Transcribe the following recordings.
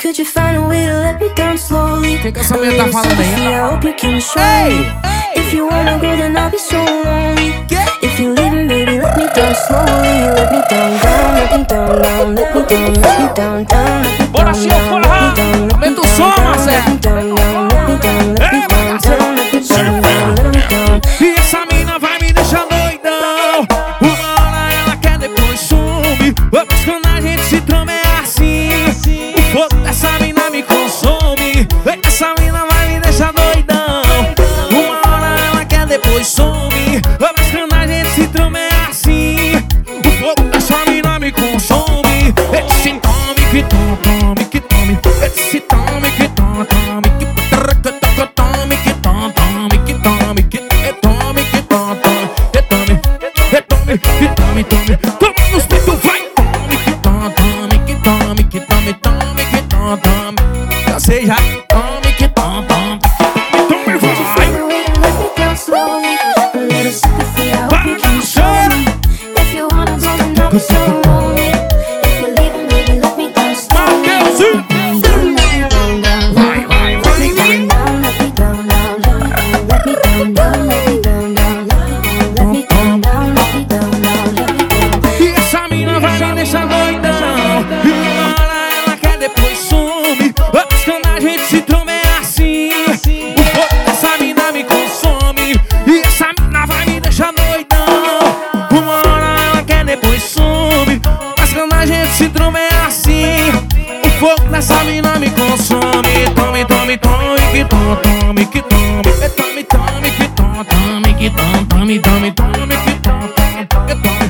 Could you find a way to let me down slowly? Que essa mulher tá falando aí? I hope you can show me. If you wanna go, then I'll be so lonely. If you leave me, baby, let me down slowly. Let me down, down, let me down, down. Let me down, let me down, down. Let me Bora, Chico, porra! Aumenta o som, Marcelo! E essa mina vai me deixar doidão. Uma hora ela quer, depois some. Mas quando a gente se trama é assim. O fogo dessa mina me consome. Essa mina vai me deixar doidão. Uma hora ela quer, depois some. Mas quando a gente se trama é assim. O fogo dessa mina me consome. Esse tome que tome, que tome. Esse tome que tome, que tome, que tome, que tome, que tome, que tome, toma nos peitos, vai. Tome, que tome, que tome, que tome, tome, que tome. Já sei já. Tome, que tome, tome, vai. Para não chorar. E essa mina vai me deixar doidão. E uma hora ela quer, depois some. Mas quando a gente se troma é assim. O fogo dessa mina me consome. E essa mina vai me deixar doidão. Uma hora ela quer, depois some. Mas quando a gente se troma é assim. O fogo dessa mina me consome. Tome, tome, tome, que tome, que tome. Tome, tome, que tome, que tome, tome, tome, tome, que tome, que tome.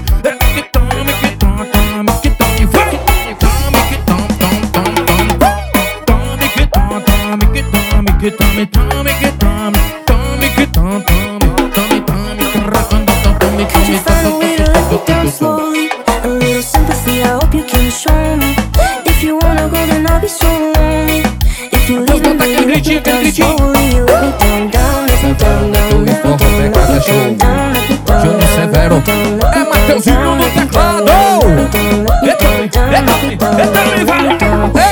Que tome, tome, que tome, tome, que tome, tome, tome, tome, tome. Could you find a way to let me down slowly? A little sympathy, I hope you can show me. If you wanna go, then I'll be so lonely. If you leave me, baby, let me down slowly. Let me down, down, let me down, down. Let me down, let me down, down. Let me down, Júnior Severo, é Mateuzinho no teclado. let me down, Vai.